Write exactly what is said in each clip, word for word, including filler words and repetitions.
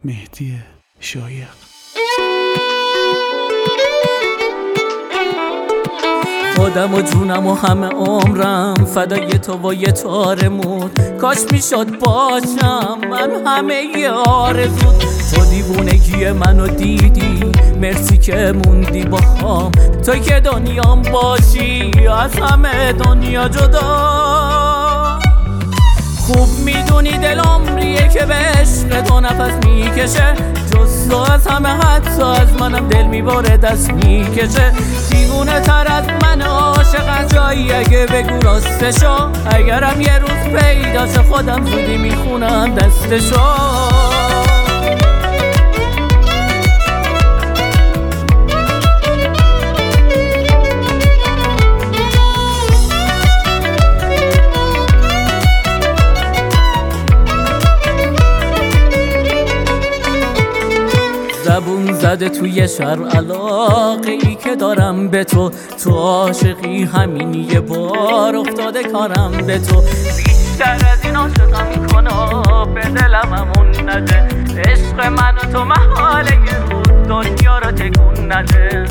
مهدی شایق. خودم و جونم و همه عمرم فدای تو و یه تارمون، کاش میشد باشم من همه ی آرزود. تو دیوونگی منو دیدی، مرسی که موندی با هم، تو که دنیام باشی از همه دنیا جدا. خوب میدونی دل عمریه که به عشق تو نفس میکشه، جز تو از همه حتی از منم دل میباره دست میکشه. دیوونه تر از من عاشق جایی اگه بگو راستشو، اگرم یه روز پیداشه خودم زودی میخونم دستشو. زبون زده توی شهر علاقه ای که دارم به تو، تو عاشقی همین یه بار افتاده کارم به تو. بیشتر از این عاشقم کنا به دلم همون نده، عشق من و تو محاله یه روز دنیا رو تکون نده.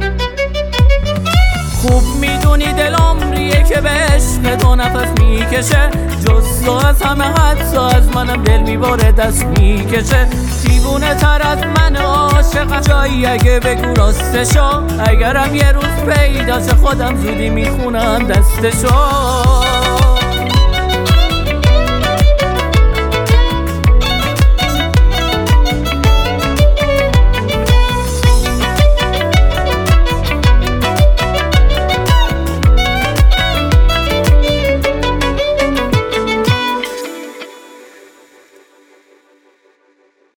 خوب میدونی دل عمریه که به عشق تو نفس میکشه، جز تو از همه حتی از منم دل میباره دست میکشه. دیوونه تر از من عاشق جایی اگه بگو راستشو، اگرم یه روز پیداشه خودم زودی میخونم دستشو.